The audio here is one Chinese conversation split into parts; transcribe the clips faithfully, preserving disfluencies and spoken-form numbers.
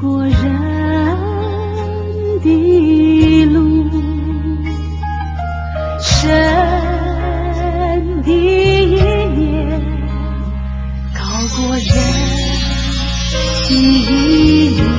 过人的路，神的意念高过人的意念，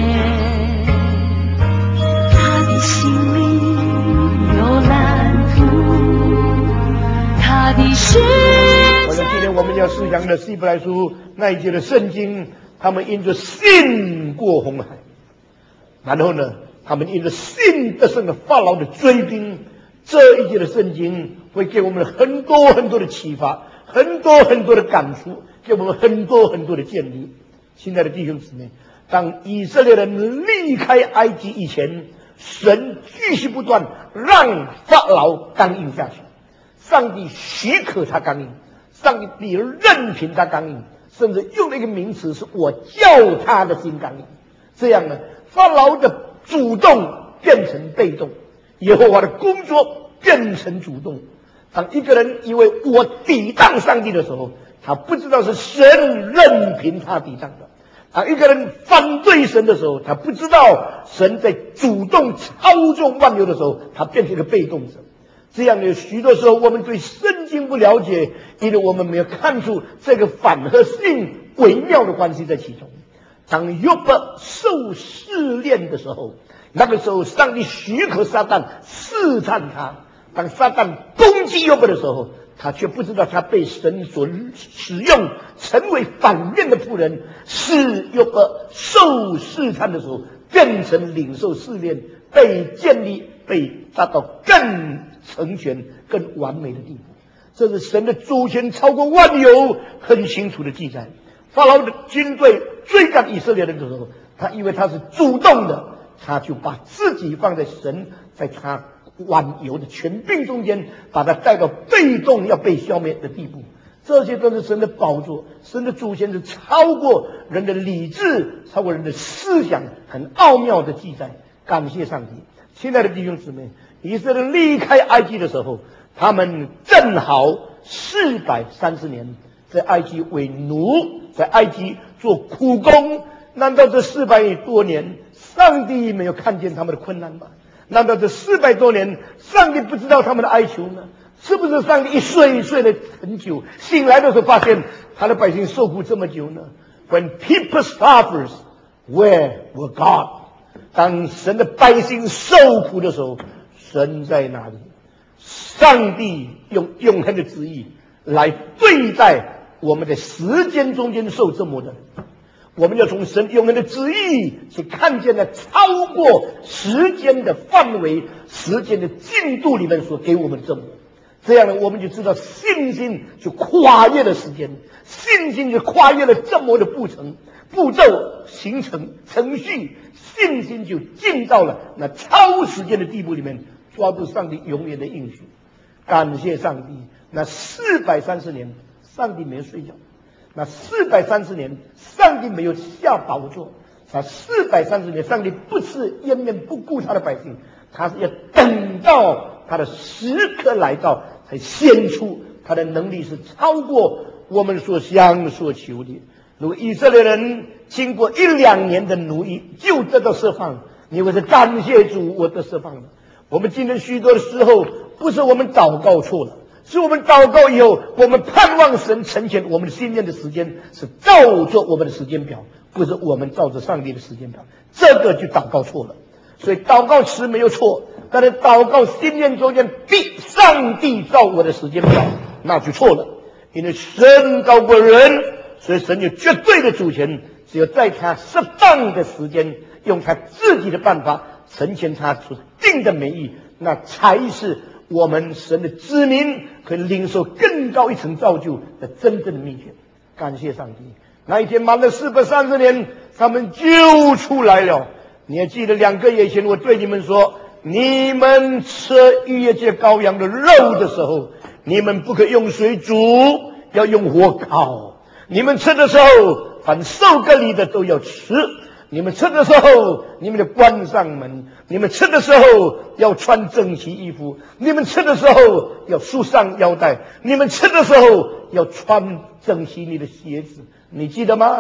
他的心里有蓝图，他的世我想今天我们要思想的希伯来书那一节的圣经，他们因着信过红海，然后呢，他们因着信得胜了法老的追兵。这一节的圣经会给我们很多很多的启发，很多很多的感触，给我们很多很多的建立。亲爱的弟兄姊妹，当以色列人离开埃及以前，神继续不断让法老刚硬下去，上帝许可他刚硬，上帝任凭他刚硬，甚至用了一个名词是我叫他的心刚硬。这样呢，法老的主动变成被动，耶和华的工作变成主动。当一个人以为我抵挡上帝的时候，他不知道是神任凭他抵挡的。当一个人反对神的时候，他不知道神在主动操纵万有的时候，他变成一个被动者。这样有许多时候我们对圣经不了解，因为我们没有看出这个反和性微妙的关系在其中。当约伯受试炼的时候，那个时候上帝许可撒旦试探他，当撒旦攻击约伯的时候，他却不知道他被神所使用成为反面的仆人，使约伯受试探的时候变成领受试炼，被建立，被达到更成全更完美的地步。这是神的主权超过万有很清楚的记载。法老的军队追赶以色列人的时候，他以为他是主动的，他就把自己放在神在他万有的权柄中间，把他带到被动要被消灭的地步。这些都是神的宝座，神的主权是超过人的理智，超过人的思想，很奥妙的记载。感谢上帝。亲爱的弟兄姊妹，以色列人离开埃及的时候，他们正好四百三十年在埃及为奴，在埃及做苦工。难道这四百多年上帝没有看见他们的困难吗？难道这四百多年上帝不知道他们的哀求呢？是不是上帝一睡睡了很久，醒来的时候发现他的百姓受苦这么久呢？ When people suffers, where were God？ 当神的百姓受苦的时候，神在哪里？上帝用永恒的旨意来对待我们在时间中间受折磨的人。我们要从神永恒的旨意去看见了超过时间的范围、时间的进度里面所给我们的折磨。这样呢，我们就知道信心就跨越了时间，信心就跨越了折磨的步程、步骤、形成、程序，信心就进到了那超时间的地步里面，抓住上帝永远的应许。感谢上帝，那四百三十年，上帝没有睡觉。那四百三十年，上帝没有下宝座。那四百三十年，上帝不是掩面不顾他的百姓，他是要等到他的时刻来到，才显出他的能力是超过我们所想所求的。如果以色列人经过一两年的奴役就得到释放，你会是感谢主，我得释放了。我们今天许多的时候，不是我们祷告错了，是我们祷告以后，我们盼望神成全我们的心念的时间是照着我们的时间表，不是我们照着上帝的时间表，这个就祷告错了。所以祷告词没有错，但是祷告心念中间必上帝照我的时间表，那就错了。因为神高过人，所以神有绝对的主权，只有在他适当的时间，用他自己的办法成全他所定的美意，那才是我们神的子民可以领受更高一层造就的真正的秘诀。感谢上帝，那一天满了四百三十年，他们就出来了。你还记得两个月前我对你们说，你们吃逾越节羔羊的肉的时候，你们不可用水煮，要用火烤。你们吃的时候，凡受割礼的都要吃。你们吃的时候，你们就关上门；你们吃的时候要穿整齐衣服；你们吃的时候要束上腰带；你们吃的时候要穿整齐你的鞋子。你记得吗？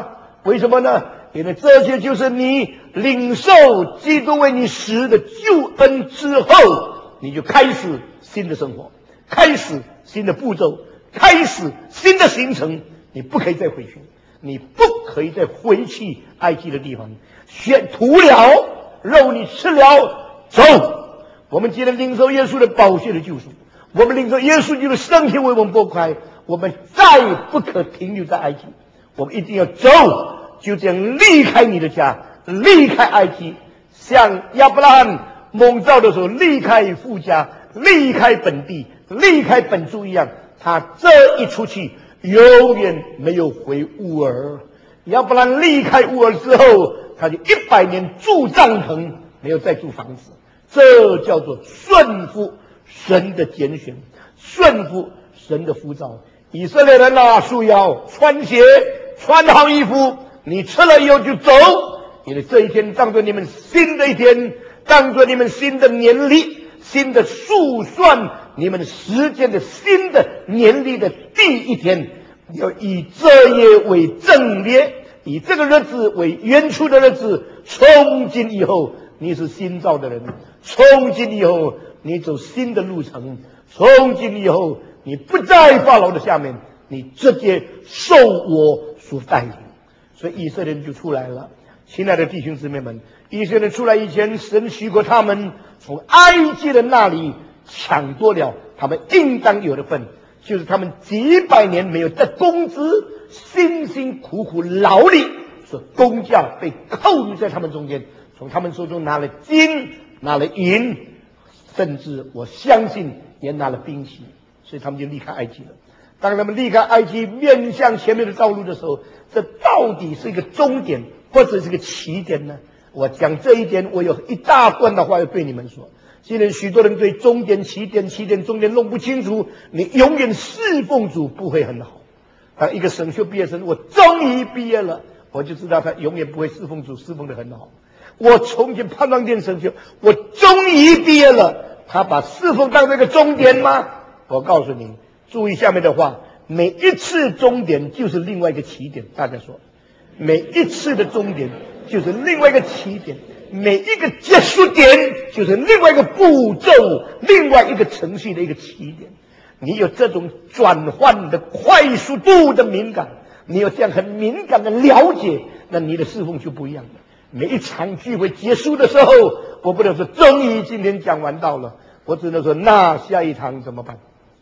为什么呢？因为这些就是你领受基督为你死的救恩之后，你就开始新的生活，开始新的步骤，开始新的行程。你不可以再回去，你不可以再回去埃及的地方。血涂了，肉你吃了，走。我们既然领受耶稣的宝血的救赎，我们领受耶稣基督的身体为我们剥开，我们再不可停留在埃及，我们一定要走。就这样离开你的家，离开埃及，像亚伯拉罕蒙召的时候离开父家，离开本地，离开本族一样。他这一出去永远没有回乌尔。亚伯拉罕离开乌尔之后，他就一百年住帐篷，没有再住房子。这叫做顺服神的拣选，顺服神的呼召。以色列人啊，束腰穿鞋，穿好衣服，你吃了以后就走，因为这一天当作你们新的一天，当作你们新的年历，新的数算你们时间的新的年历的第一天。要以这夜为正列，以这个日子为原初的日子。从今以后你是新造的人，从今以后你走新的路程，从今以后你不在法老的下面，你直接受我所带领。所以以色列人就出来了。亲爱的弟兄姊妹们，以色列人出来以前，神许过他们从埃及人那里抢夺了他们应当有的份，就是他们几百年没有得工资，辛辛苦苦劳力，所工价被扣入在他们中间，从他们手中拿了金，拿了银，甚至我相信也拿了兵器，所以他们就离开埃及了。当他们离开埃及面向前面的道路的时候，这到底是一个终点或者是一个起点呢？我讲这一点，我有一大段的话要对你们说。既然许多人对终点、起点、起点、终点弄不清楚，你永远侍奉主不会很好。当一个神学毕业生，我终于毕业了，我就知道他永远不会侍奉主侍奉得很好。我从前盼望见神学，我终于毕业了，他把侍奉当这个终点吗？我告诉你，注意下面的话，每一次终点就是另外一个起点。大家说，每一次的终点就是另外一个起点，每一个结束点就是另外一个步骤，另外一个程序的一个起点。你有这种转换的快速度的敏感，你有这样很敏感的了解，那你的侍奉就不一样了。每一场聚会结束的时候，我不能说终于今天讲完道了，我只能说那下一堂怎么办？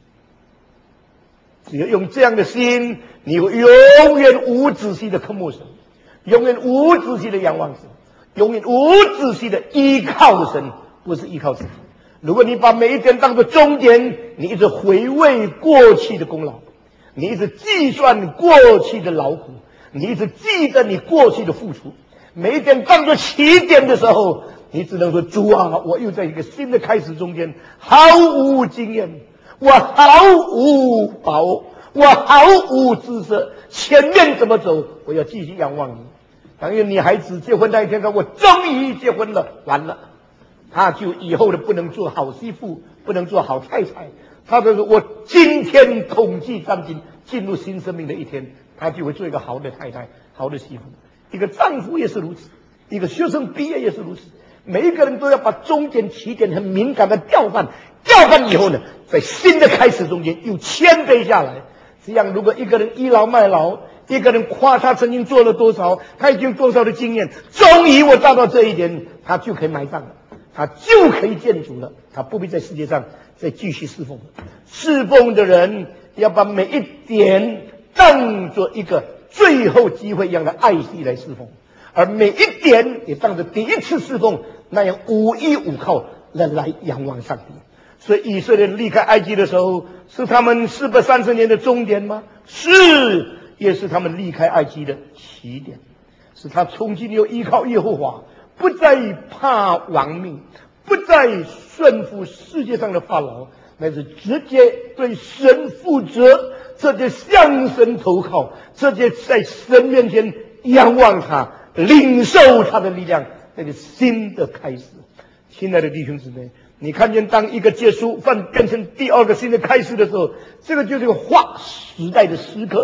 只有用这样的心，你会永远无止息的渴慕神，永远无止息的仰望神，永远无止息的依靠神，不是依靠自己。如果你把每一天当作终点，你一直回味过去的功劳，你一直计算过去的劳苦，你一直记得你过去的付出，每一天当作起点的时候，你只能说主啊，我又在一个新的开始中间毫无经验，我毫无把握，我毫无知识，前面怎么走，我要继续仰望你。当一个女孩子结婚那一天说，我终于结婚了，完了，她就以后的不能做好媳妇，不能做好太太。她就说，我今天统计占尽进入新生命的一天，她就会做一个好的太太，好的媳妇。一个丈夫也是如此，一个学生毕业也是如此。每一个人都要把终点起点很敏感的调换，调换以后呢，在新的开始中间又谦卑下来。这样，如果一个人倚老卖老，一个人夸他曾经做了多少，他已经多少的经验，终于我达到这一点，他就可以埋葬了，他就可以建主了，他不必在世界上再继续侍奉了。侍奉的人要把每一点当作一个最后机会一样的爱惜来侍奉，而每一点也当着第一次侍奉那样无依无靠来来仰望上帝。所以以色列离开埃及的时候，是他们四百三十年的终点吗？是，也是他们离开埃及的起点。是他从今又依靠耶和华，不再怕亡命，不再顺服世界上的法老，乃是直接对神负责，这就向神投靠，这就在神面前仰望他，领受他的力量，那个新的开始。亲爱的弟兄姊妹，你看见当一个结束换变成第二个新的开始的时候，这个就是一个划时代的时刻，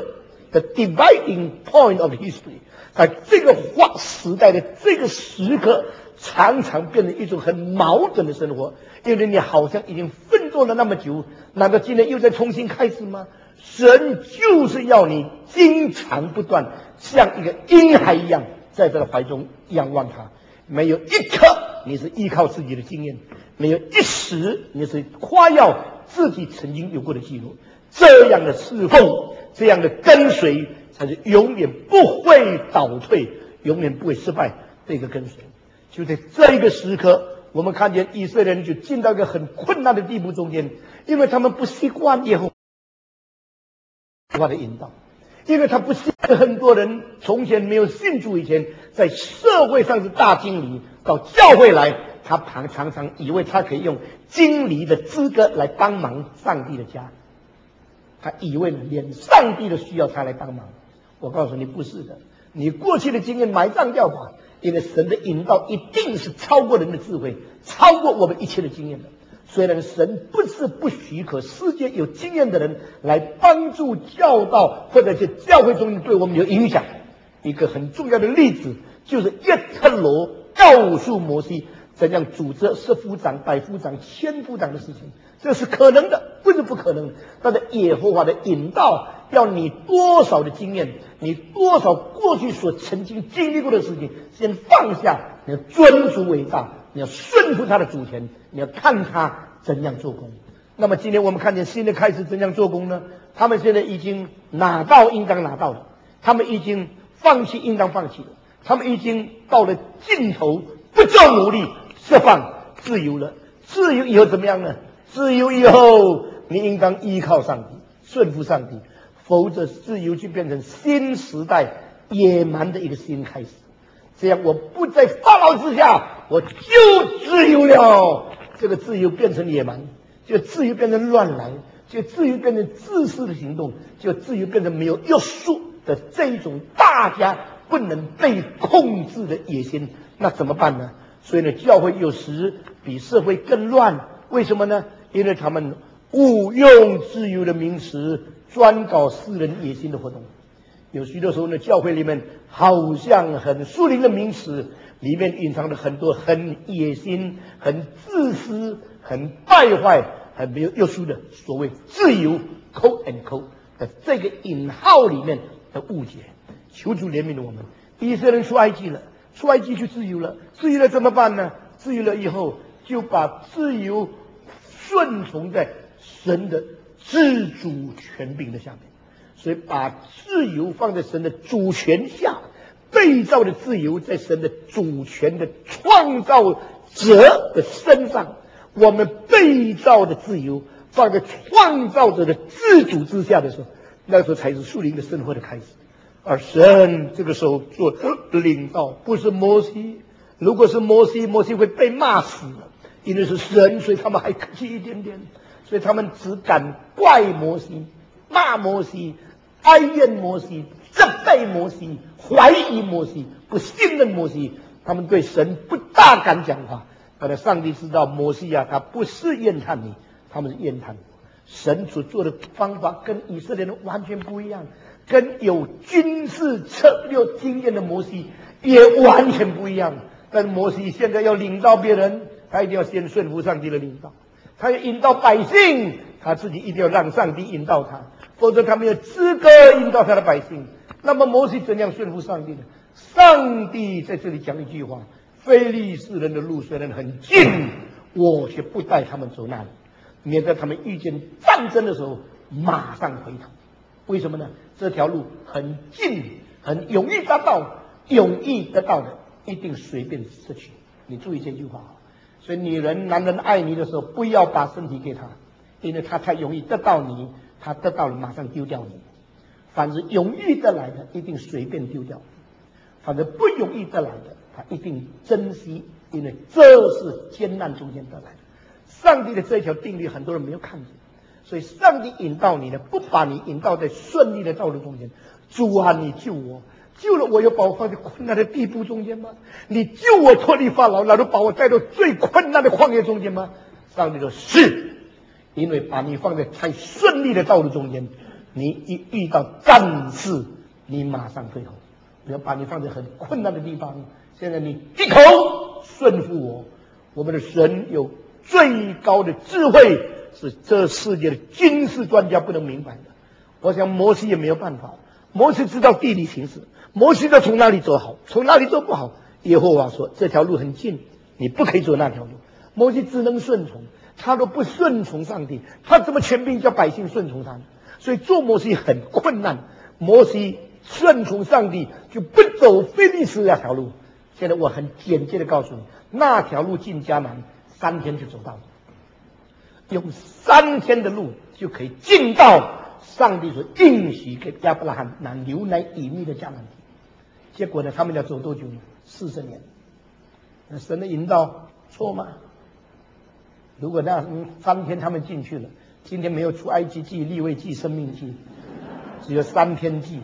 the dividing point of history， 在这个划时代的这个时刻，常常变成一种很矛盾的生活，因为你好像已经奋斗了那么久，难道今天又再重新开始吗？神就是要你经常不断像一个婴孩一样在他的怀中仰望他，没有一刻你是依靠自己的经验，没有一时你是夸耀自己曾经有过的记录。这样的侍奉，这样的跟随，才是永远不会倒退，永远不会失败的一个跟随。就在这一个时刻，我们看见以色列人就进到一个很困难的地步中间，因为他们不习惯耶和华的引导，因为他不习惯很多人从前没有信主以前，在社会上是大经理，到教会来，他常常以为他可以用经理的资格来帮忙上帝的家，他以为连上帝都需要他来帮忙。我告诉你，不是的，你过去的经验埋葬掉吧，因为神的引导一定是超过人的智慧，超过我们一切的经验的。虽然神不是不许可世界有经验的人来帮助教导，或者是教会中对我们有影响。一个很重要的例子就是耶特罗告诉摩西怎样组织十夫长、百夫长、千夫长的事情，这是可能的，不是不可能。但是耶和华的引导要你多少的经验，你多少过去所曾经经历过的事情，先放下，你要尊主为大，你要顺服他的主权，你要看他怎样做工。那么今天我们看见新的开始怎样做工呢？他们现在已经拿到应当拿到的，他们已经放弃应当放弃的，他们已经到了尽头，不做努力，释放自由了。自由以后怎么样呢？自由以后你应当依靠上帝，顺服上帝，否则自由就变成新时代野蛮的一个新开始。这样我不在法老之下，我就自由了。这个自由变成野蛮，就自由变成乱来，就自由变成自私的行动，就自由变成没有约束的这一种大家不能被控制的野心。那怎么办呢？所以呢，教会有时比社会更乱。为什么呢？因为他们误用自由的名词，专搞私人野心的活动。有许多时候呢，教会里面好像很属灵的名词，里面隐藏着很多很野心、很自私、很败坏、很没有约束的所谓自由 （quote and quote） 的这个引号里面的误解。求主怜悯我们。以色列人出埃及了，出埃及就自由了，自由了怎么办呢？自由了以后，就把自由顺从在神的自主权柄的下面。所以把自由放在神的主权下，被造的自由在神的主权的创造者的身上，我们被造的自由放在创造者的自主之下的时候，那时候才是属灵的生活的开始。而神这个时候做领导，不是摩西。如果是摩西，摩西会被骂死了，因为是神，所以他们还客气一点点，所以他们只敢怪摩西、骂摩西、哀怨摩西、责备摩西、怀疑摩西、不信任摩西。他们对神不大敢讲话。但是上帝知道摩西啊，他不是验探你，他们是验探我。神所做的方法跟以色列人完全不一样，跟有军事策略经验的摩西也完全不一样。但摩西现在要领导别人，他一定要先顺服上帝的领导，他要引导百姓，他自己一定要让上帝引导他，否则他没有资格引导他的百姓。那么摩西怎样顺服上帝呢？上帝在这里讲一句话：非利士人的路虽然很近，我却不带他们走那里，免得他们遇见战争的时候马上回头。为什么呢？这条路很近，很容易达到，容易得到的一定随便失去。你注意这句话。所以女人男人爱你的时候，不要把身体给他，因为他太容易得到你，他得到了马上丢掉你。反正容易得来的一定随便丢掉，反正不容易得来的他一定珍惜，因为这是艰难中间得来的。上帝的这条定律很多人没有看见，所以上帝引导你呢，不把你引导在顺利的道路中间。主啊，你救我，救了我又把我放在困难的地步中间吗？你救我脱离法老，然后把我带到最困难的旷野中间吗？上帝说是，因为把你放在太顺利的道路中间， 你一遇到战事，你马上退后，不要把你放在很困难的地方。现在你一口顺服我，我们的神有最高的智慧，是这世界的军事专家不能明白的。我想摩西也没有办法，摩西知道地理形势，摩西知道从哪里走好，从哪里走不好。耶和华说这条路很近，你不可以走那条路。摩西只能顺从，他都不顺从上帝，他怎么权柄叫百姓顺从他呢？所以做摩西很困难。摩西顺从上帝，就不走非利士那条路。现在我很简洁的告诉你，那条路进迦南三天就走到了，用三天的路就可以进到上帝所应许给亚伯拉罕那牛奶与蜜的迦南地。结果呢，他们要走多久呢？四十年。那神的引导错吗？如果那、嗯、三天他们进去了，今天没有出埃及记、利未记、生命记，只有三天记。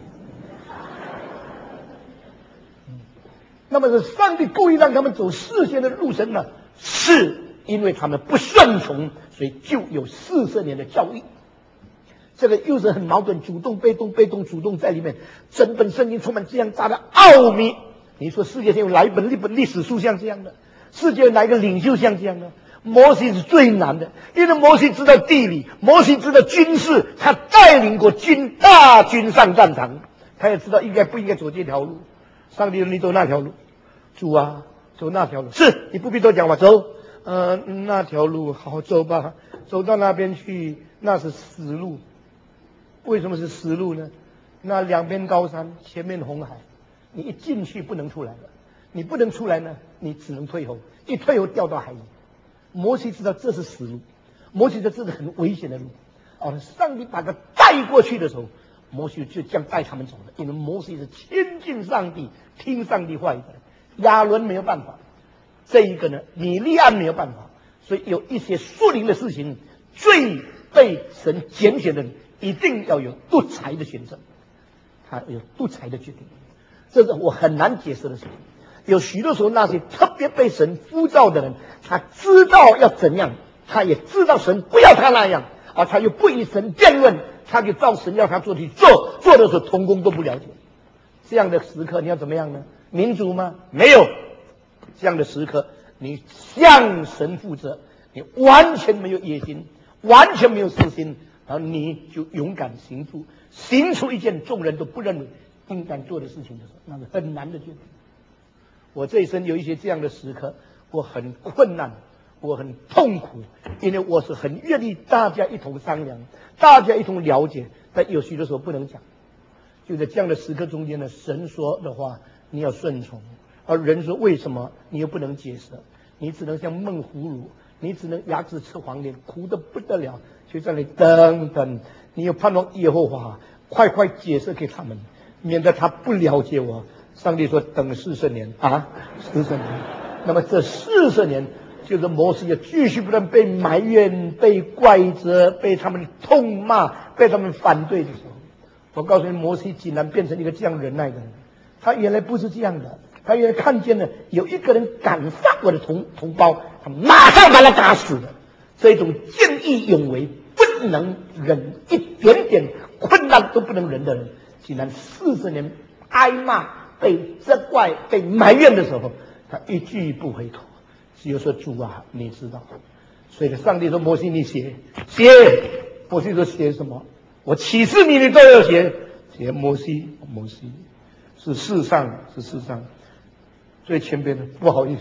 嗯、那么是上帝故意让他们走事先的路程呢？是因为他们不顺从，所以就有四十年的教育。这个又是很矛盾，主动、被动、被动、主动在里面。整本圣经充满这样大的奥秘。你说世界上有哪一本一本历史书像这样的？世界有哪一个领袖像这样的？摩西是最难的，因为摩西知道地理，摩西知道军事，他带领过军大军上战场，他也知道应该不应该走这条路。上帝说你走那条路，主啊，走那条路，是你不必多讲话，走，呃，那条路好走吧，走到那边去，那是死路。为什么是死路呢？那两边高山，前面红海，你一进去不能出来了，你不能出来呢，你只能退后，一退后掉到海里。摩西知道这是死路，摩西知道这是很危险的路。哦，上帝把他带过去的时候，摩西就这样带他们走了，因为摩西是亲近上帝、听上帝话语的人。亚伦没有办法，这一个呢，米利暗没有办法，所以有一些属灵的事情，最被神拣选的人一定要有独裁的选择，他有独裁的决定，这是我很难解释的事情。有许多时候，那些特别被神呼召的人，他知道要怎样，他也知道神不要他那样，而他又不与神辩论，他就照神要他做去做，做的时候同工都不了解。这样的时刻你要怎么样呢？民主吗？没有。这样的时刻你向神负责，你完全没有野心，完全没有私心，然后你就勇敢行出，行出一件众人都不认为应该做的事情的时候，那是很难的决定。我这一生有一些这样的时刻，我很困难，我很痛苦，因为我是很愿意大家一同商量，大家一同了解，但有许多时候不能讲。就在这样的时刻中间呢，神说的话你要顺从，而人说为什么，你又不能解释，你只能像闷葫芦，你只能牙齿吃黄连，苦得不得了，就在那里等等，你又盼望耶和华快快解释给他们，免得他不了解我。上帝说等四十年啊，四十年。那么这四十年就是摩西要继续不断被埋怨、被怪责、被他们痛骂、被他们反对的时候，我告诉你，摩西竟然变成一个这样忍耐的人。他原来不是这样的，他原来看见了有一个人敢杀我的同同胞，他马上把他打死了。这种见义勇为、不能忍一点点困难都不能忍的人，竟然四十年挨骂、被责怪、被埋怨的时候，他一句不回头，只有说主啊，你知道。所以上帝说摩西你写写，摩西说写什么？我启示你，你都要写。写摩西，摩西是世上是世上最前边的，不好意思，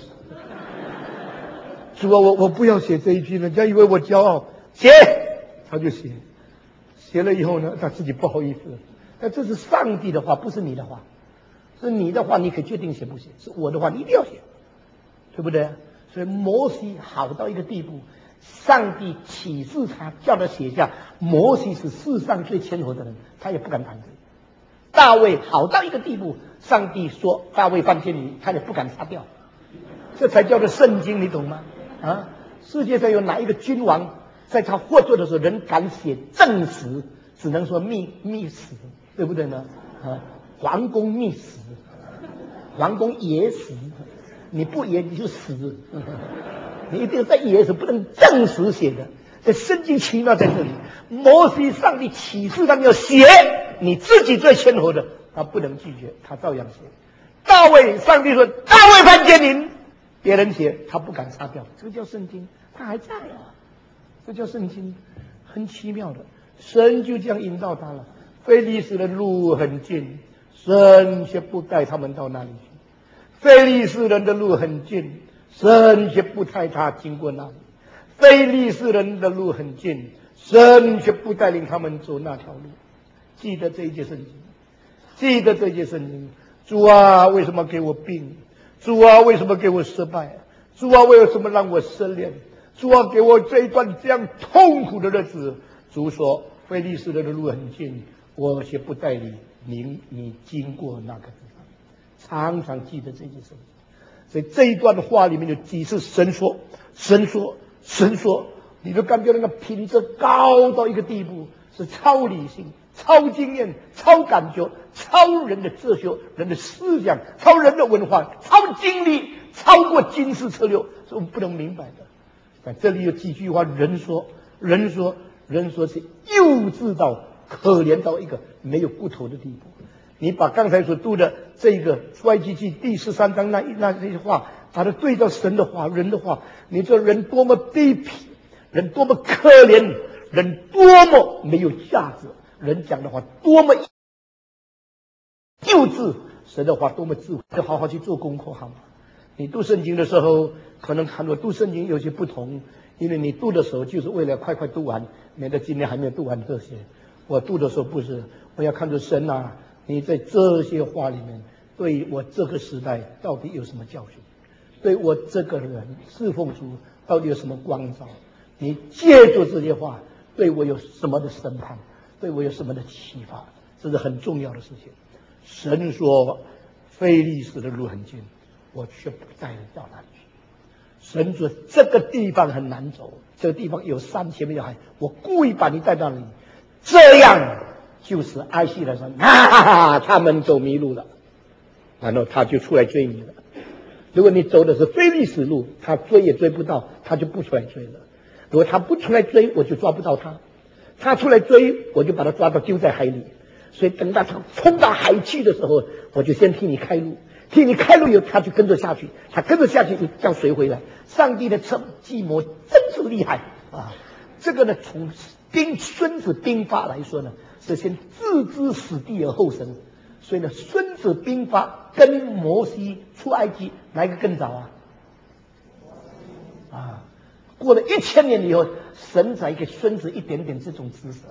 主啊，我我不要写这一句，人家以为我骄傲，写他就写，写了以后呢，他自己不好意思了。但这是上帝的话，不是你的话。是你的话，你可以决定写不写；是我的话，你一定要写，对不对？所以摩西好到一个地步，上帝启示他，叫他写下。摩西是世上最谦和的人，他也不敢反对。大卫好到一个地步，上帝说大卫犯天女，他也不敢杀掉。这才叫做圣经，你懂吗？啊，世界上有哪一个君王在他获罪的时候，人敢写正史，只能说密密史，对不对呢？啊，皇宫密史，皇宫野史，你不野你就死，你一定在野史，不能正史写的。 这圣经奇妙在这里，摩西上帝启示他们要写，你自己最谦和的，他不能拒绝，他照样写。大卫，上帝说大卫判奸淫，别人写他不敢擦掉，这个叫圣经，他还在啊，这叫圣经，很奇妙的，神就这样引导他了。非利士人路很近，神却不带他们到那里去。非利士人的路很近，神却不带他经过那里。非利士人的路很近，神却不带领他们走那条路。记得这一节圣经，记得这一节圣经。主啊，为什么给我病？主啊，为什么给我失败？主啊，为什么让我失恋？主啊，给我这一段这样痛苦的日子。主说，非利士人的路很近，我却不带你，你你经过那个地方。常常记得这件事情。所以这一段话里面有几次神说，神说，神说，你就感觉那个品质高到一个地步，是超理性、超经验、超感觉、超人的哲学、人的思想、超人的文化、超经历、超过经世策略，是我们不能明白的。但这里有几句话，人说，人说，人说是幼稚到可怜到一个没有骨头的地步。你把刚才所读的这个出埃及记第十三章那那这些话，把它对照神的话、人的话，你说人多么卑鄙，人多么可怜，人多么没有价值，人讲的话多么幼稚，神的话多么智慧，就好好去做功课好吗？你读圣经的时候，可能看我读圣经有些不同，因为你读的时候就是为了快快读完，免得今天还没有读完这些。我读的时候不是，我要看着神啊，你在这些话里面对我这个时代到底有什么教训，对我这个人侍奉主到底有什么光照，你借助这些话对我有什么的审判，对我有什么的启发，这是很重要的事情。神说非利士的路很近，我却不带你到那里去。神说这个地方很难走，这个地方有山前面有海，我故意把你带到那里，这样就是埃及人说啊，他们走迷路了，然后他就出来追你了。如果你走的是非利士路，他追也追不到，他就不出来追了。如果他不出来追，我就抓不到他；他出来追，我就把他抓到丢在海里。所以等到他冲到海去的时候，我就先替你开路，替你开路以后，他就跟着下去，他跟着下去就叫谁回来？上帝的车计谋真是厉害啊！这个呢，从兵孙子兵法来说呢，是先置之死地而后生。所以呢，孙子兵法跟摩西出埃及哪一个更早啊？啊，过了一千年以后，神才给孙子一点点这种知识。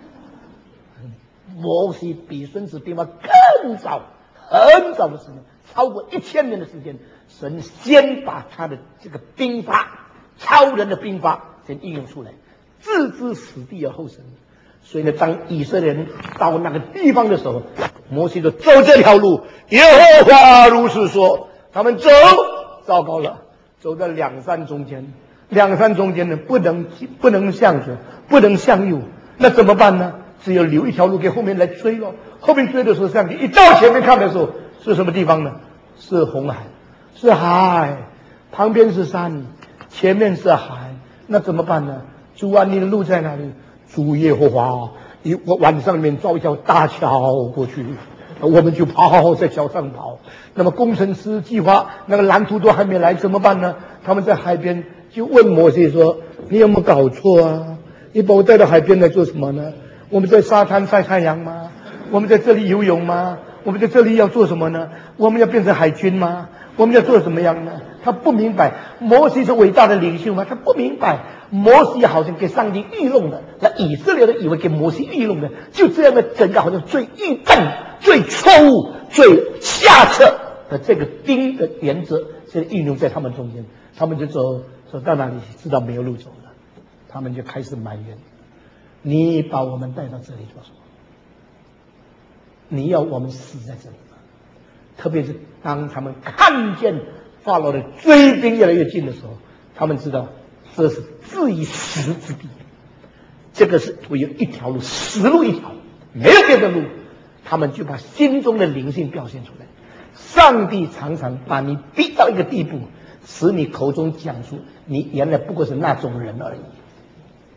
摩西比孙子兵法更早，很早的时间，超过一千年的时间，神先把他的这个兵法，超人的兵法先应用出来，置之死地而后生。所以呢，当以色列人到那个地方的时候，摩西就走这条路，耶和华如此说。他们走，糟糕了，走在两山中间，两山中间呢，不能不能向左，不能向右，那怎么办呢？只有留一条路给后面来追咯。后面追的时候，上帝一到前面看的时候，是什么地方呢？是红海，是海，旁边是山，前面是海，那怎么办呢？主啊，你的路在哪里？主耶和华，你我晚上面造一条大桥过去，我们就跑在桥上跑。那么工程师计划那个蓝图都还没来，怎么办呢？他们在海边就问摩西说：“你有没有搞错啊？你把我带到海边来做什么呢？我们在沙滩晒太阳吗？我们在这里游泳吗？我们在这里要做什么呢？我们要变成海军吗？我们要做什么样呢？”他不明白，摩西是伟大的领袖吗？他不明白，摩西好像给上帝愚弄的，那以色列人以为给摩西愚弄的，就这样的整个好像最愚笨、最错误、最下策的这个兵的原则，是运用在他们中间。他们就走走到哪里，知道没有路走了，他们就开始埋怨：你把我们带到这里做什么？你要我们死在这里吗？特别是当他们看见法老的追兵越来越近的时候，他们知道这是置于死之地，这个是唯有一条路，死路一条，没有别的路。他们就把心中的灵性表现出来。上帝常常把你逼到一个地步，使你口中讲出你原来不过是那种人而已。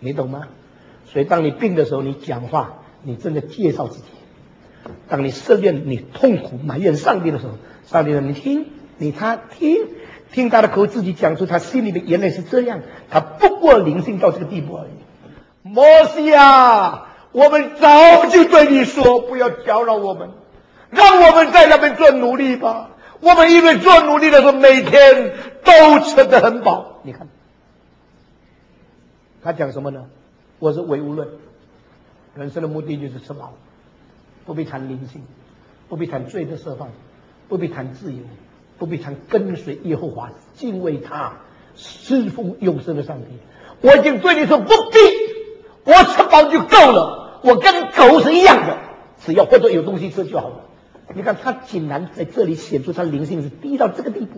你懂吗？所以当你病的时候，你讲话，你真的介绍自己；当你失恋、你痛苦埋怨上帝的时候，上帝说：“你听，你他听，听他的口自己讲出他心里面原来是这样，他不过灵性到这个地步而已。”摩西啊，我们早就对你说，不要搅扰我们，让我们在那边做奴隶吧。我们因为做奴隶的时候，每天都吃得很饱。你看，他讲什么呢？我是唯物论，人生的目的就是吃饱，不必谈灵性，不必谈罪的释放，不必谈自由，不必谈跟随耶和华，敬畏他，侍奉永生的上帝。我已经对你说不必，我吃饱就够了，我跟狗是一样的，只要或者有东西吃就好了。你看他竟然在这里显出他灵性是低到这个地步。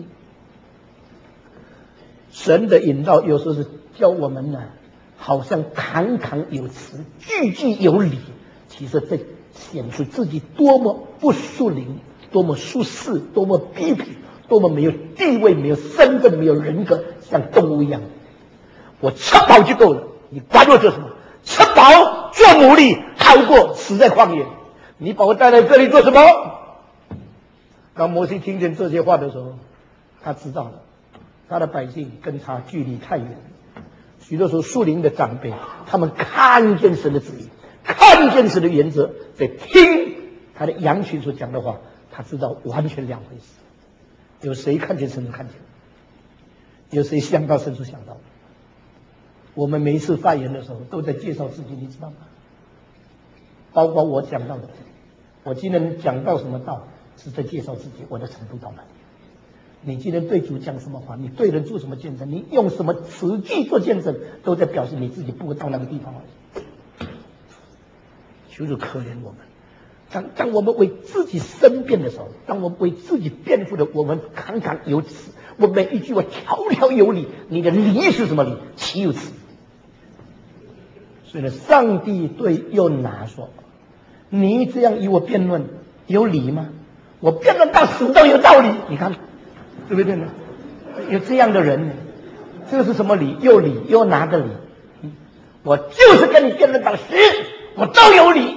神的引导有时候是教我们呢，好像侃侃有词，句句有理，其实在显出自己多么不属灵，多么舒适，多么卑鄙，多么没有地位，没有身份，没有人格，像动物一样。我吃饱就够了，你管我做什么？吃饱做奴隶，好过死在旷野。你把我带来这里做什么？当摩西听见这些话的时候，他知道了他的百姓跟他距离太远。许多时候属灵的长辈，他们看见神的旨意，看见神的原则，在听他的羊群所讲的话，他知道完全两回事。有谁看见神所看见？有谁想到神所想到的？我们每一次发言的时候都在介绍自己，你知道吗？包括我讲到的，我今天讲到什么道，是在介绍自己，我的程度到哪里。你今天对主讲什么话，你对人做什么见证，你用什么词句做见证，都在表示你自己不会到那个地方而已。求主可怜我们。当当我们为自己申辩的时候，当我们为自己辩护的，我们侃侃有词，我每一句话条条有理。你的理是什么理？岂有此？所以呢，上帝对约拿说：“你这样与我辩论，有理吗？我辩论到死都有道理。”你看，对不对呢？有这样的人呢？这个是什么理？又理又拿的理。我就是跟你辩论到死，我都有理。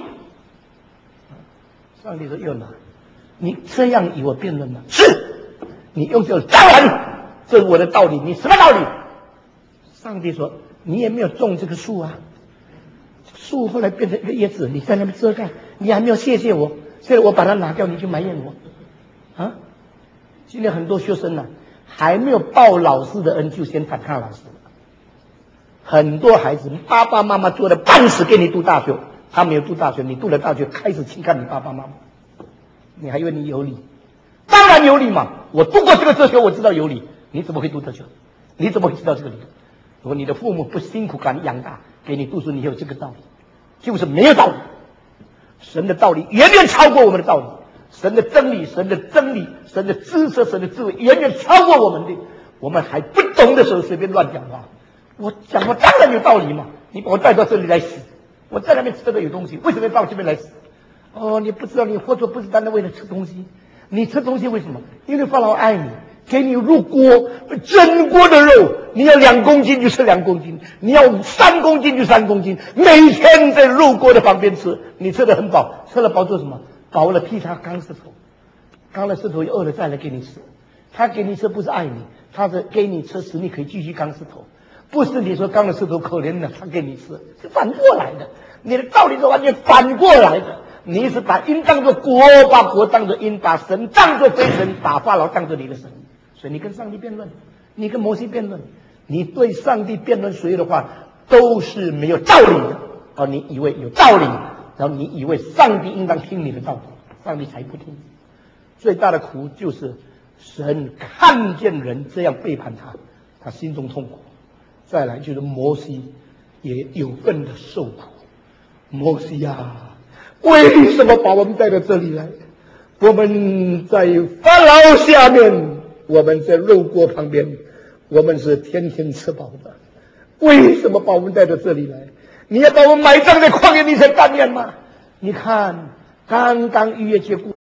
上帝说：“又拿，你这样与我辩论吗？是。你用这当然，这是我的道理。你什么道理？”上帝说：“你也没有种这个树啊。树后来变成一个叶子，你在那边遮盖，你还没有谢谢我，现在我把它拿掉，你就埋怨我啊！”今天很多学生呢、啊，还没有报老师的恩，就先反抗老师了。很多孩子，爸爸妈妈做的半死给你读大学，他没有读大学，你读了大学开始轻看你爸爸妈妈，你还以为你有理？当然有理嘛！我读过这个哲学，我知道有理。你怎么会读哲学？你怎么会知道这个理？如果你的父母不辛苦把你养大，给你读书，你有这个道理，就是没有道理。神的道理远远超过我们的道理，神的真理，神的真理，神的知识，神的智慧远远超过我们的。我们还不懂的时候随便乱讲话。我讲话当然有道理嘛！你把我带到这里来死，我在那边吃这个有东西，为什么要到这边来死？哦，你不知道你活着不是单单为了吃东西，你吃东西为什么？因为法老爱你，给你入锅蒸锅的肉，你要两公斤就吃两公斤，你要三公斤就三公斤，每天在肉锅的旁边吃，你吃得很饱，吃了饱做什么？饱了劈他钢石头，钢了石头又饿了再来给你吃。他给你吃不是爱你，他是给你吃使你可以继续钢石头，不是你说钢了石头可怜的他给你吃，是反过来的。你的道理是完全反过来的。你是把鹰当作国，把国当作鹰，把神当作非神，把法老当作你的神。所以你跟上帝辩论，你跟摩西辩论，你对上帝辩论所有的话都是没有道理的。而你以为有道理，然后你以为上帝应当听你的道理，上帝才不听。最大的苦就是神看见人这样背叛他，他心中痛苦。再来就是摩西也有份的受苦。摩西呀，为什么把我们带到这里来？我们在法老下面，我们在肉锅旁边，我们是天天吃饱的。为什么把我们带到这里来？你要把我们埋葬在旷野，你才甘愿吗？你看，刚刚逾越节过，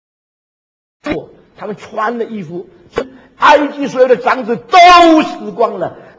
他们穿的衣服，埃及所有的长子都死光了，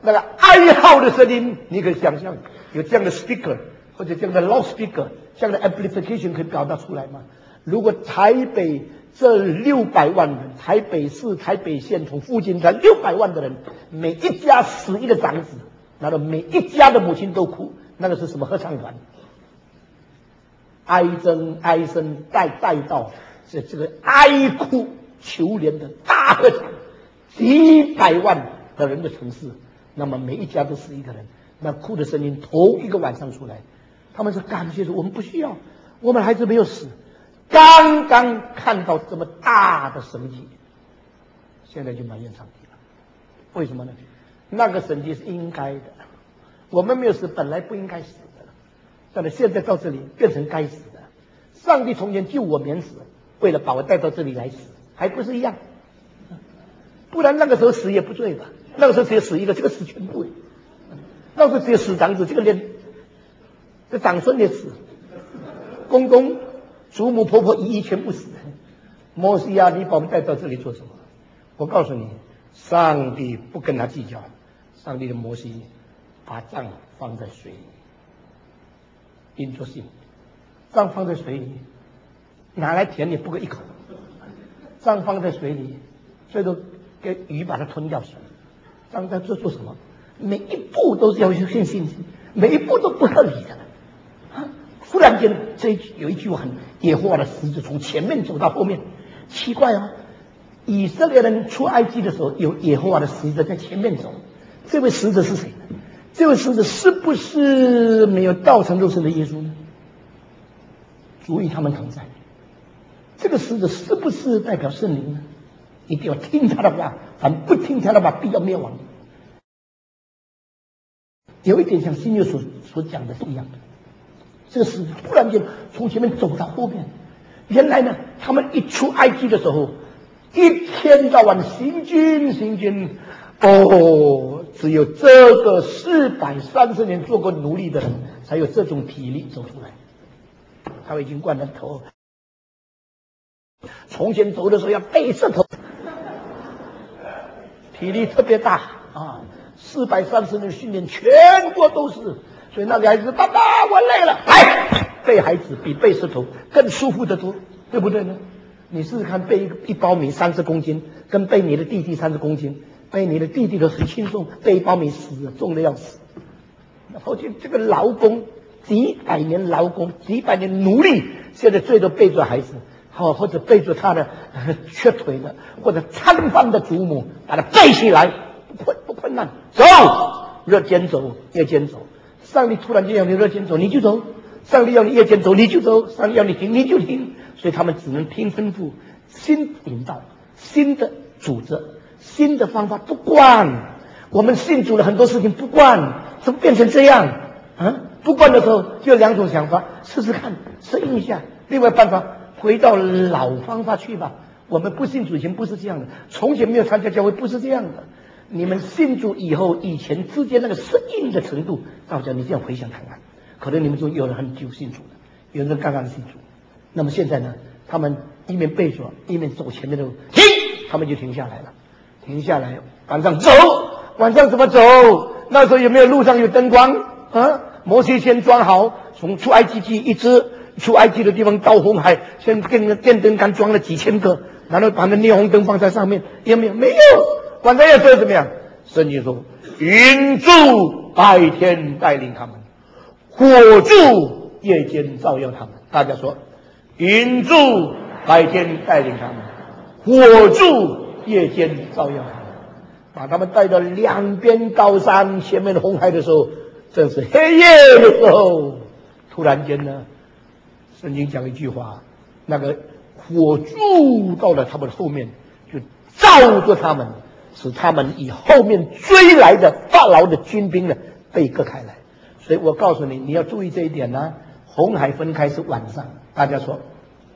那个哀嚎的声音，你可以想象有这样的 speaker 或者这样的 loudspeaker， 这样的 amplification 可以表达出来吗？如果台北这六百万人，台北市、台北县从附近才六百万的人，每一家死一个长子，然后每一家的母亲都哭，那个是什么合唱团？哀声哀声带带到这这个哀哭求怜的大合唱，几百万的人的城市，那么每一家都死一个人，那哭的声音头一个晚上出来，他们是感谢说我们不需要，我们孩子没有死，刚刚看到这么大的神迹，现在就埋怨上帝了。为什么呢？那个神迹是应该的，我们没有死，本来不应该死的，但是现在到这里变成该死的。上帝从前救我免死，为了把我带到这里来死，还不是一样？不然那个时候死也不对吧？那个时候只有死一个，这个死全部。那时候只有死长子，这个连这长孙也死，公公、祖母、婆婆一一全部死。摩西啊，你把我们带到这里做什么？我告诉你，上帝不跟他计较。上帝的摩西把杖放在水里，因作信。杖放在水里，拿来舔也不过一口。杖放在水里，最多给鱼把它吞掉去。杖在这做什么？每一步都是要有信心，每一步都不合理的。啊！忽然间，这有一句话很，耶和华的使者从前面走到后面，奇怪哦。以色列人出埃及的时候，有耶和华的使者在前面走。这位使者是谁呢？这位使者是不是没有道成肉身的耶稣呢？主与他们同在。这个使者是不是代表圣灵呢？一定要听他的话，凡不听他的话，必要灭亡。有一点像新约所所讲的是一样的。这个使者突然间从前面走到后面，原来呢，他们一出埃及的时候，一天到晚行军行军，哦，只有这个四百三十年做过奴隶的人，才有这种体力走出来。他已经灌了头，从前走的时候要背着头，体力特别大啊！四百三十年训练，全国都是。所以那个孩子，爸爸，我累了，来背孩子比背石头更舒服得多，对不对呢？你试试看，背一一包米三十公斤，跟背你的弟弟三十公斤，背你的弟弟都很轻松，背一包米死重的要死。而且这个劳工。几百年劳工，几百年奴隶，现在最多背着孩子，好或者背着他的瘸腿的或者瘫痪的祖母，把他背起来，不困不困难，走，日间走，夜间走。上帝突然间要你日间走，你就走；上帝要你夜间走，你就走；上帝要你停，你就停。所以他们只能听吩咐，新引导，新的组织，新的方法，不惯。我们信主了很多事情不惯，怎么变成这样啊？不惯的时候就有两种想法，试试看，适应一下。另外办法，回到老方法去吧。我们不信主以前不是这样的，从前没有参加教会不是这样的。你们信主以后，以前之间那个适应的程度，大家你这样回想看看，可能你们中有人很久信主的，有人刚刚信主。那么现在呢，他们一面背着，一面走前面的路，停，他们就停下来了，停下来，晚上走，晚上怎么走？那时候有没有路上有灯光啊？摩西先装好，从出埃及记一直出埃及的地方到红海，先跟电灯杆装了几千个，然后把那霓虹灯放在上面，有没有？没有。晚上要做怎么样？圣经说，云柱白天带领他们，火柱夜间照耀他们。大家说，云柱白天带领他们，火柱夜间照耀他们，把他们带到两边高山前面的红海的时候，正是黑夜的时候，突然间呢，圣经讲一句话，那个火柱到了他们后面，就照着他们，使他们以后面追来的法老的军兵呢被割开来。所以我告诉你，你要注意这一点呢、啊。红海分开是晚上，大家说，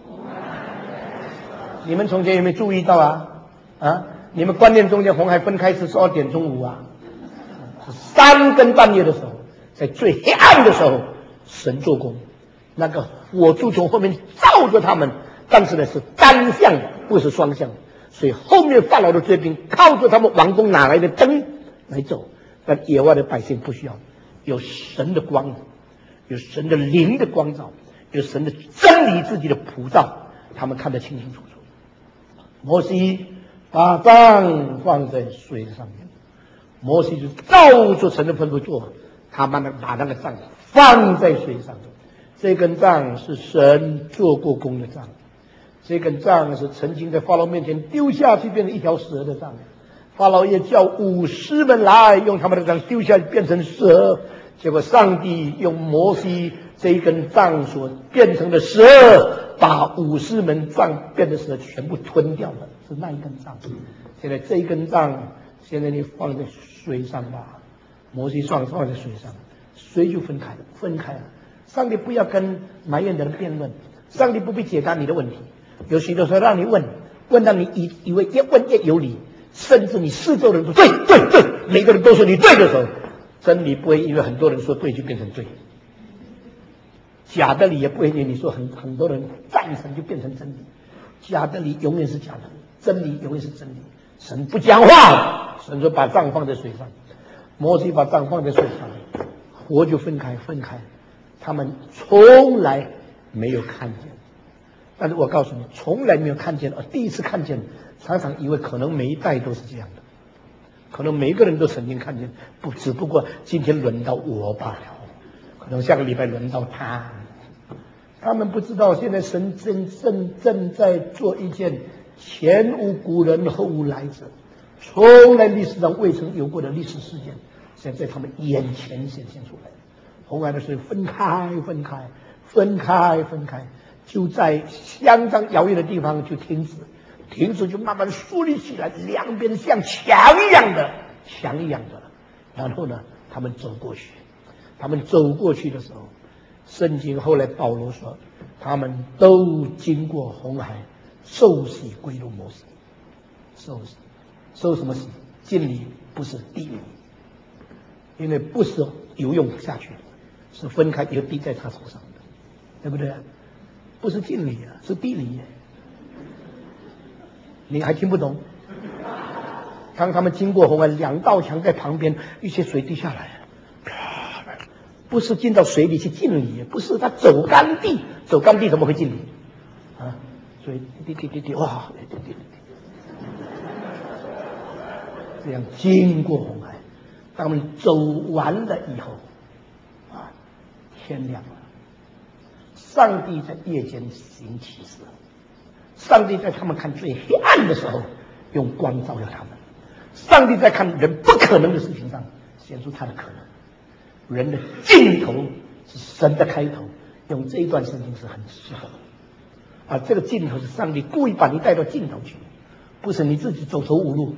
你们从前有没有注意到啊？啊，你们观念中间红海分开是十二点中午啊，是三更半夜的时候。在最黑暗的时候，神做工，那个火柱从后面照着他们，但是呢是单向的，不是双向的，所以后面法老的追兵靠着他们王宫哪来的灯来走， 但野外的百姓不需要，有神的光，有神的灵的光照，有神的真理自己的普照，他们看得清清楚楚。摩西把杖放在水上面，摩西就照着神的吩咐做，他把那把那个杖放在水上。这根杖是神做过工的杖，这根杖是曾经在法老面前丢下去变成一条蛇的杖。法老也叫武士们来用他们的杖丢下去变成蛇，结果上帝用摩西这一根杖所变成的蛇，把武士们杖变的蛇全部吞掉了，是那一根杖。现在这一根杖，现在你放在水上吧，摩西放放在水上，水就分开了，分开了。上帝不要跟埋怨的人辩论，上帝不必解答你的问题。有许多时候让你问，问到你以以为越问越有理，甚至你四周人都对对对，每个人都说你对的时候，真理不会因为很多人说对就变成对，假的理也不会因为你说很很多人赞成就变成真理，假的理永远是假的，真理永远是真理。神不讲话，神说把杖放在水上，摩西把杖放在水上，火就分开分开，他们从来没有看见。但是我告诉你，从来没有看见，而第一次看见，常常以为可能每一代都是这样的，可能每个人都曾经看见，不只不过今天轮到我罢了，可能下个礼拜轮到他。他们不知道，现在神正正正在做一件前无古人后无来者，从来历史上未曾有过的历史事件，现在在他们眼前显现出来。红海的水分开分开分开分开，就在相当遥远的地方就停止，停止就慢慢竖立起来，两边像墙一样的墙一样的。然后呢，他们走过去，他们走过去的时候，圣经后来保罗说，他们都经过红海，受洗归入摩西。受洗，受什么洗？浸礼，不是地礼，因为不是游泳下去，是分开一个滴在他手上的，对不对？不是浸礼啊，是地礼。你还听不懂？当他们经过红海，两道墙在旁边，一些水滴下来，不是进到水里去浸礼，不是，他走干地，走干地怎么会浸礼啊？水滴滴滴滴，哇，滴滴滴，这样经过红海，当他们走完了以后，啊，天亮了。上帝在夜间行奇事，上帝在他们看最黑暗的时候用光照亮他们，上帝在看人不可能的事情上显出他的可能。人的尽头是神的开头，用这一段圣经是很适合的。啊，这个尽头是上帝故意把你带到尽头去，不是你自己走投无路，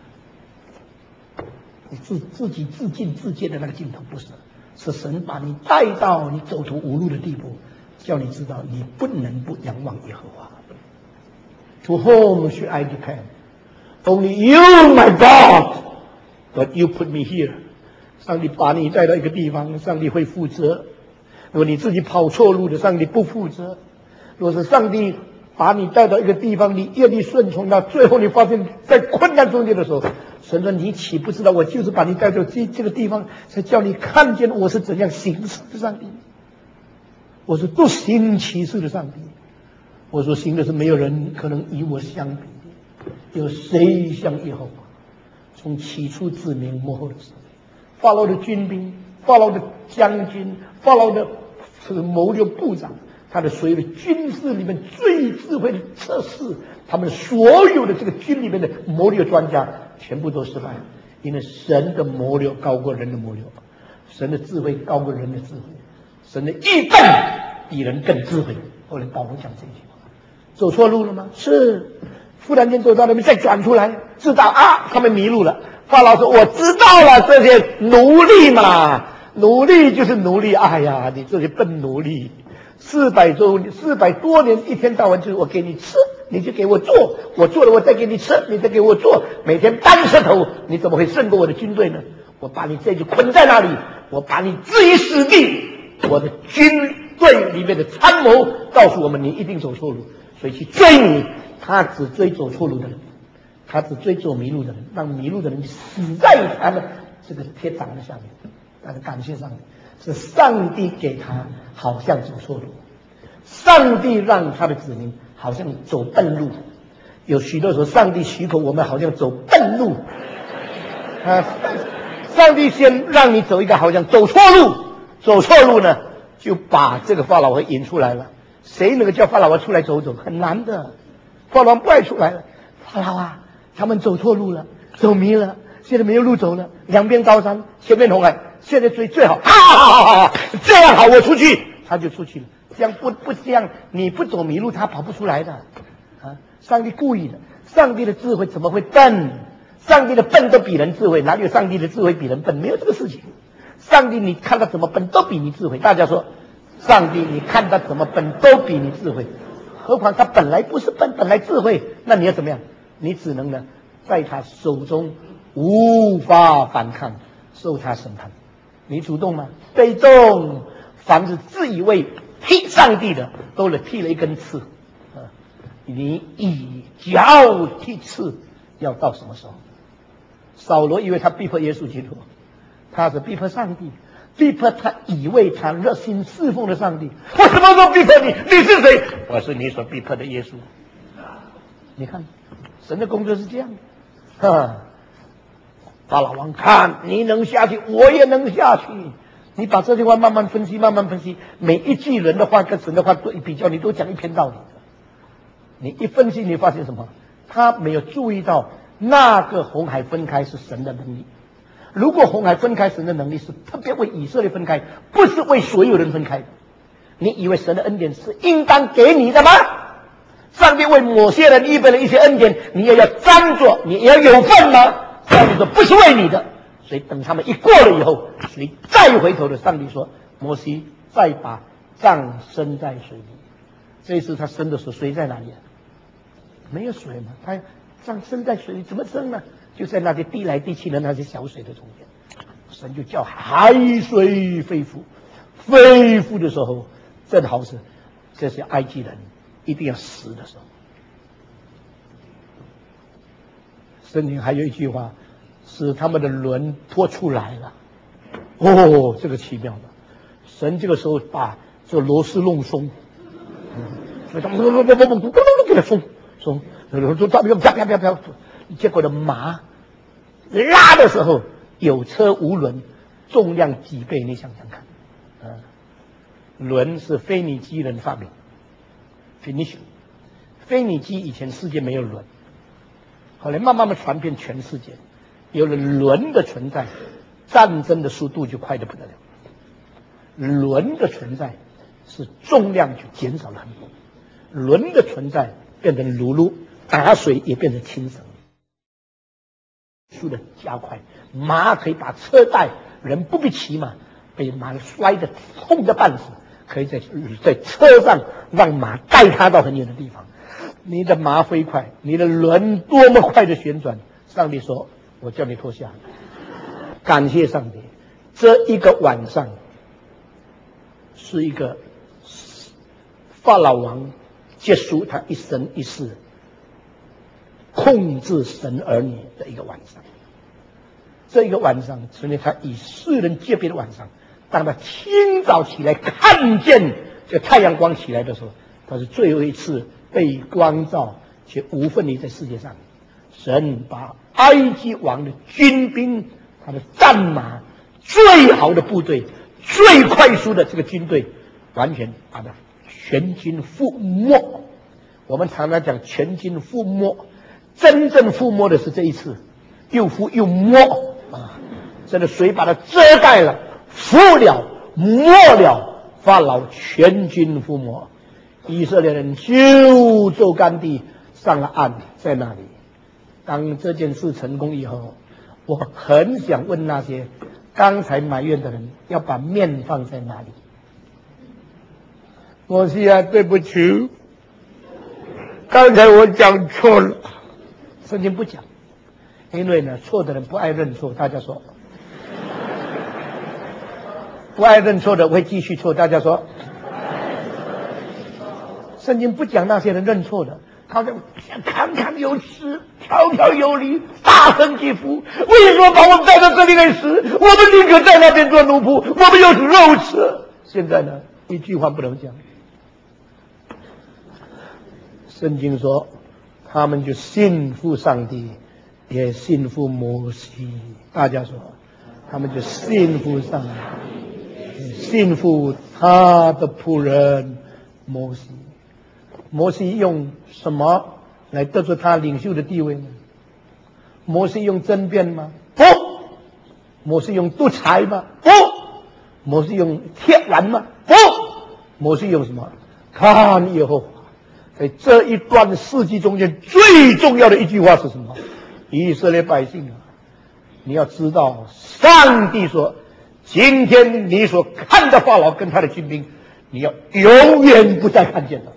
你自自己自尽自荐的那个尽头，不是，是神把你带到你走投无路的地步，叫你知道你不能不仰望耶和华。To whom should I depend? Only you, my God, but you put me here. 上帝把你带到一个地方，上帝会负责。如果你自己跑错路的，上帝不负责。如果是上帝把你带到一个地方，你愿意顺从到最后，你发现在困难中间的时候，神说你岂不知道我就是把你带到这这个地方，才叫你看见我是怎样行事的上帝。我是不行其事的上帝，我所行的是没有人可能与我相比的，有谁像耶和华？从起初自明幕后的事，法老的军兵，法老的将军，法老的谋略部长，他的所有的军事里面最智慧的测试，他们所有的这个军里面的谋略专家全部都失败，因为神的谋略高过人的谋略，神的智慧高过人的智慧，神的义更比人更智慧。后来保罗讲这句话，走错路了吗？是。忽然间走到那边再转出来，知道啊，他们迷路了。法老说：“我知道了，这些奴隶嘛，奴隶就是奴隶。哎呀，你这些笨奴隶，四百周四百多年，一天到晚就是我给你吃，你就给我做，我做了我再给你吃，你再给我做，每天单舌头，你怎么会胜过我的军队呢？我把你这就捆在那里，我把你置于死地。我的军队里面的参谋告诉我们，你一定走错路，所以去追你。他只追走错路的人，他只追走迷路的人，让迷路的人死在他的这个贴掌在下面，那是感谢上帝，是上帝给他好像走错路，上帝让他的子民好像走笨路。有许多时候，上帝许可我们好像走笨路，啊，上帝先让你走一个好像走错路，走错路呢，就把这个法老王引出来了。谁能够叫法老王出来走走？很难的，法老王不爱出来了。法老啊，他们走错路了，走迷了，现在没有路走了，两边高山，前面红海，现在最最好，好好好好好，这样好，我出去，他就出去了。这样不不这样，你不走迷路，他跑不出来的。啊，上帝故意的，上帝的智慧怎么会笨？上帝的笨都比人智慧，哪里有上帝的智慧比人笨？没有这个事情。上帝你看他怎么笨，都比你智慧。大家说，上帝你看他怎么笨，都比你智慧。何况他本来不是笨，本来智慧，那你要怎么样？你只能呢，在他手中无法反抗，受他审判。你主动吗？被动。凡是自以为替上帝的，都了剃了一根刺。啊，你以脚踢刺，要到什么时候？扫罗以为他逼迫耶稣基督，他是逼迫上帝，逼迫他以为他热心侍奉的上帝。我什么时候逼迫你？你是谁？我是你所逼迫的耶稣。你看，神的工作是这样的。啊，法老王看你能下去，我也能下去。你把这句话慢慢分析，慢慢分析，每一句人的话跟神的话都比较，你都讲一篇道理。你一分析，你发现什么？他没有注意到那个红海分开是神的能力。如果红海分开，神的能力是特别为以色列分开，不是为所有人分开的。你以为神的恩典是应当给你的吗？上帝为某些人预备了一些恩典，你也要沾着，你也要有份吗？上帝说不是为你的。所以等他们一过了以后，谁再回头的，上帝说摩西再把杖伸在水里。这一次他伸的时候，水在哪里啊？没有水嘛，他杖伸在水里怎么伸呢？就在那些滴来滴去的那些小水的中间，神就叫海水恢复。恢复的时候，正好是这些埃及人一定要死的时候。圣经还有一句话，使他们的轮脱出来了。哦，这个奇妙的，神这个时候把这螺丝弄松，所以他们不不不不不不给它松松，就啪啪啪啪啪，结果的马拉的时候有车无轮，重量几倍？你想想看，啊，轮是腓尼基人发明 ，Phoenician， 腓尼基以前世界没有轮。后来慢慢的传遍全世界，有了轮的存在，战争的速度就快得不得了。轮的存在，是重量就减少了很多。轮的存在变成辘轳，打水也变成轻绳，速度加快。马可以把车带，人不必骑马，被马摔得痛得半死，可以在在车上让马带他到很远的地方。你的马飞快，你的轮多么快的旋转！上帝说：“我叫你脱下。”感谢上帝，这一个晚上是一个法老王结束他一生一世控制神儿女的一个晚上。这一个晚上成为他与世人诀别的晚上。当他清早起来看见这太阳光起来的时候，他是最后一次被光照，却无分离在世界上。神把埃及王的军兵，他的战马，最好的部队，最快速的这个军队，完全把它全军覆没。我们常常讲全军覆没，真正覆没的是这一次，又覆又没啊！这个水把它遮盖了，覆了，没了，法老全军覆没。以色列人就走干地上了岸，在那里。当这件事成功以后，我很想问那些刚才埋怨的人，要把面放在哪里？摩西啊，对不起，刚才我讲错了。圣经不讲，因为呢，错的人不爱认错。大家说，不爱认错的会继续错。大家说。圣经不讲那些人认错的， 好像侃侃有词，条条有理，大声疾呼。为什么把我们带到这里来时，我们宁可在那边做奴仆，我们又是肉吃。现在呢，一句话不能讲。圣经说，他们就信服上帝，也信服摩西。大家说，他们就信服上帝，也信服他的仆人摩西。摩西用什么来得出他领袖的地位呢？摩西用争辩吗？不。摩西用独裁吗？不。摩西用铁腕吗？不。摩西用什么？看耶和华。在这一段事迹中间，最重要的一句话是什么？以色列百姓啊，你要知道，上帝说，今天你所看的法老跟他的军兵，你要永远不再看见了。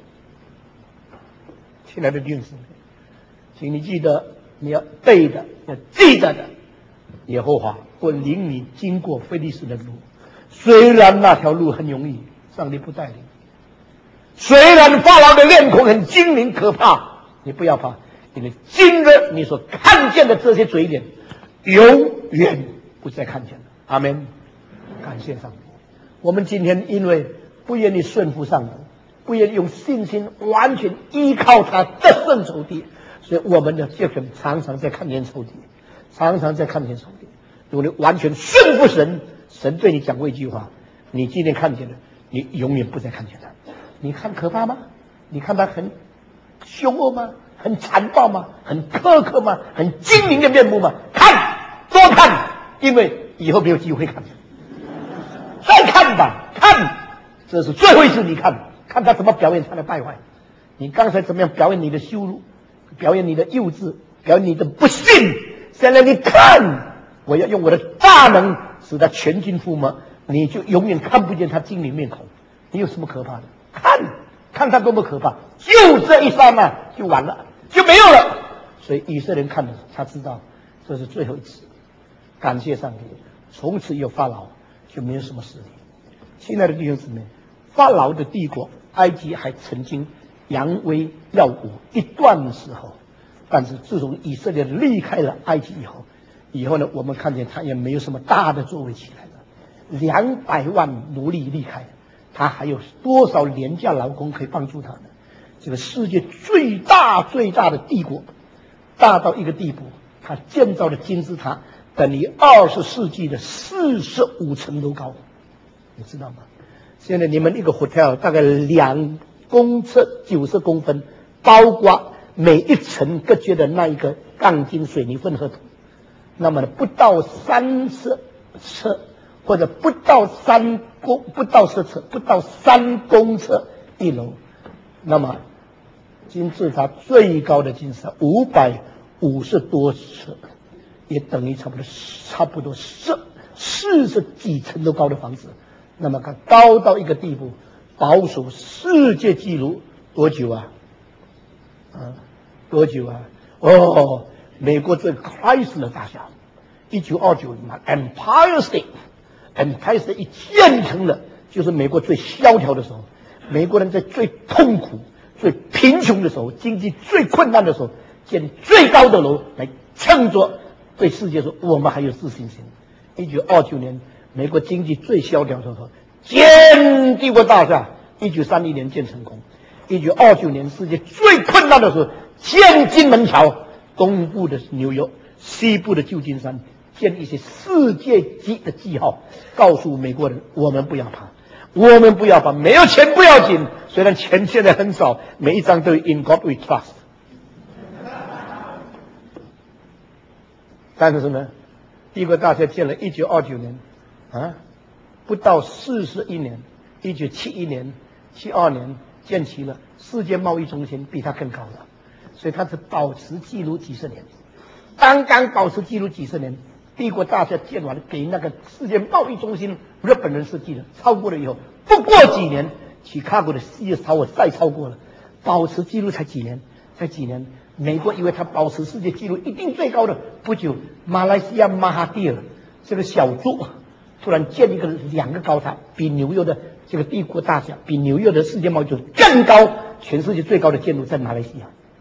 亲爱的弟兄姊妹，请你记得，你要背的，要记得的，耶和华会领你经过非利士的路，虽然那条路很容易，上帝不带领；虽然法老的面孔很精明可怕，你不要怕，因为今日你所看见的这些嘴脸，永远不再看见了。阿们，感谢上帝。我们今天因为不愿意顺服上帝，不愿意用信心完全依靠他得胜仇敌，所以我们的这个常常在看见仇敌，常常在看见仇敌。如果你完全顺服神，神对你讲过一句话，你今天看见了，你永远不再看见他。你看可怕吗？你看他很凶恶吗？很残暴吗？很苛刻吗？很精明的面目吗？看，多看，因为以后没有机会看。再看吧，看，这是最后一次你看，看他怎么表演他的败坏。你刚才怎么样表演你的羞辱，表演你的幼稚，表演你的不信。现在你看，我要用我的大能使他全军覆没，你就永远看不见他精明面孔。你有什么可怕的？看，看他多么可怕，就这一刹那就完了，就没有了。所以以色列人看了，他知道这是最后一次。感谢上帝，从此以后法老就没有什么势力。亲爱的弟兄姊妹，法老的帝国，埃及还曾经扬威耀武一段时候，但是自从以色列离开了埃及以后，以后呢，我们看见他也没有什么大的作为起来了。两百万奴隶离开，他还有多少廉价劳工可以帮助他呢？这个世界最大最大的帝国，大到一个地步，他建造的金字塔等于二十世纪的四十五层楼高，你知道吗？现在你们一个 hotel 大概两公尺九十公分，包括每一层隔绝的那一个钢筋水泥混合土，那么呢，不到三十尺，或者不到三公不到十尺，不到三公尺一楼，那么金字塔最高的金字塔五百五十多尺，也等于差不多差不多四四十几层都高的房子。那么它高到一个地步，保守世界纪录多久啊？啊，多久啊？哦，美国这克莱斯勒大厦，一九二九年嘛 ，Empire State。Empire State 一建成了，就是美国最萧条的时候，美国人在最痛苦、最贫穷的时候，经济最困难的时候，建最高的楼来撑着，对世界说我们还有自信心。一九二九年，美国经济最萧条的时候，建帝国大厦，一九三一年建成功。一九二九年，世界最困难的时候，建金门桥，东部的纽约，西部的旧金山。建一些世界级的记号，告诉美国人我们不要怕，我们不要怕，没有钱不要紧，虽然钱现在很少，每一张都有 In God We Trust。但是什么？帝国大厦建了一九二九年，啊，不到四十一年，一九七一年、七二年建起了世界贸易中心，比它更高了，所以它是保持纪录几十年，刚刚保持纪录几十年。帝国大厦建完了，给那个世界贸易中心日本人设计的，超过了以后，不过几年，起卡国的世界超过再超过了，保持纪录才几年，才几年，美国以为他保持世界纪录一定最高的，不久，马来西亚马哈蒂尔这个小猪突然建一个两个高塔，比纽约的这个帝国大厦，比纽约的世界贸易中心更高，全世界最高的建筑在马来西亚，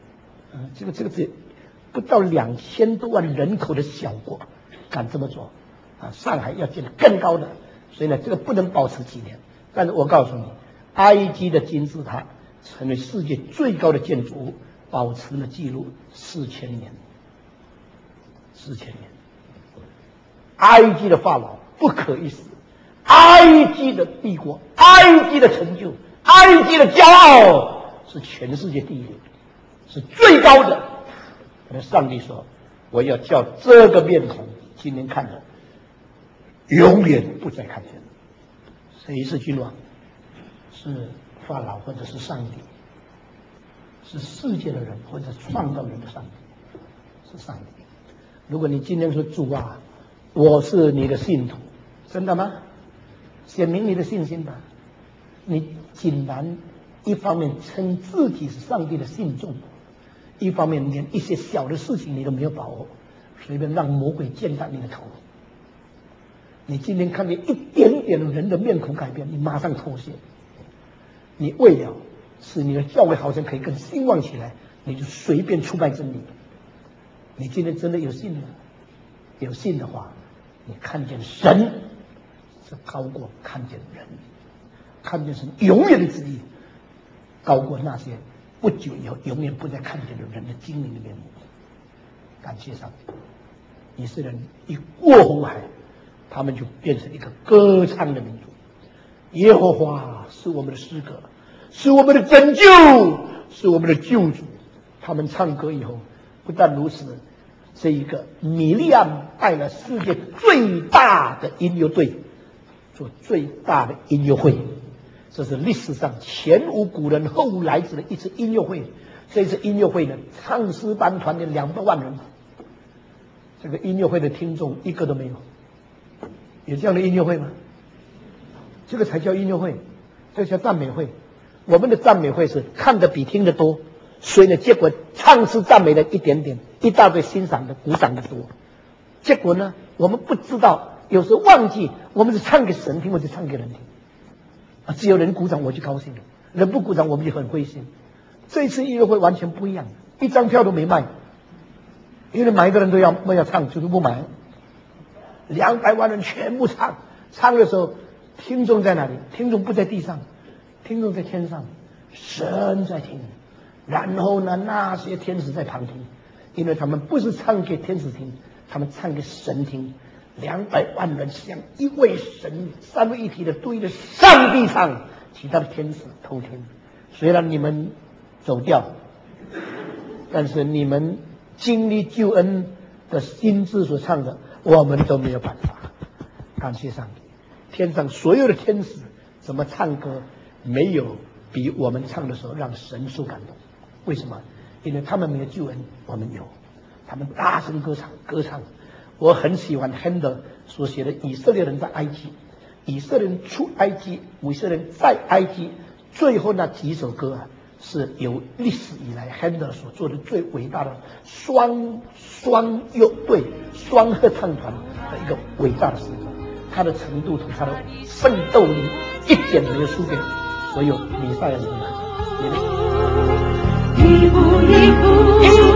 嗯，这个这个这不到两千多万人口的小国敢这么做啊！上海要建更高的，所以呢，这个不能保持几年。但是我告诉你，埃及的金字塔成为世界最高的建筑物，保持了记录四千年。四千年，埃及的法老不可一世，埃及的帝国，埃及的成就，埃及的骄傲是全世界第一，是最高的。那上帝说：“我要叫这个面孔，今天看着，永远不再看见。”谁是君王？是法老，或者是上帝？是世界的人，或者创造人的上帝？是上帝。如果你今天说主啊，我是你的信徒，真的吗？显明你的信心吧。你竟然一方面称自己是上帝的信众，一方面连一些小的事情你都没有把握，随便让魔鬼践踏你的头。你今天看见一点点人的面孔改变，你马上脱线。你为了使你的教会好像可以更兴旺起来，你就随便出卖真理。你今天真的有信吗？有信的话，你看见神是高过看见人，看见神永远的旨意高过那些不久以后永远不再看见的人的精灵的面目。感谢上帝，以色列人一过红海，他们就变成一个歌唱的民族。耶和华是我们的诗歌，是我们的拯救，是我们的救主。他们唱歌以后，不但如此，这一个米利暗带了世界最大的音乐队做最大的音乐会，这是历史上前无古人后来者的一次音乐会。这次音乐会呢，唱诗班团的两百万人，这个音乐会的听众一个都没有。有这样的音乐会吗？这个才叫音乐会，这叫赞美会。我们的赞美会是看得比听得多，所以呢，结果唱诗赞美的一点点，一大堆欣赏的鼓掌的多。结果呢，我们不知道，有时候忘记我们是唱给神听，或者唱给人听啊。只有人鼓掌我就高兴了，人不鼓掌我们就很灰心。这一次音乐会完全不一样，一张票都没卖，因为买一个人都要不要唱，就是不买。两百万人全部唱，唱的时候，听众在哪里？听众不在地上，听众在天上，神在听。然后呢，那些天使在旁听，因为他们不是唱给天使听，他们唱给神听。两百万人像一位神三位一体的对着上帝唱，其他的天使偷听。虽然你们走掉，但是你们经历救恩的心智所唱的，我们都没有办法。感谢上帝，天上所有的天使怎么唱歌，没有比我们唱的时候让神受感动。为什么？因为他们没有救恩，我们有。他们大声歌唱，歌唱。我很喜欢 Handel 所写的以色列人在埃及，以色列人出埃及，以色列人在埃及，最后那几首歌啊，是有历史以来 Handel 所做的最伟大的双双乐队、双合唱团的一个伟大的诗歌。他的程度和他的奋斗力一点没有输给所有弥赛亚人的合唱。 一步一步。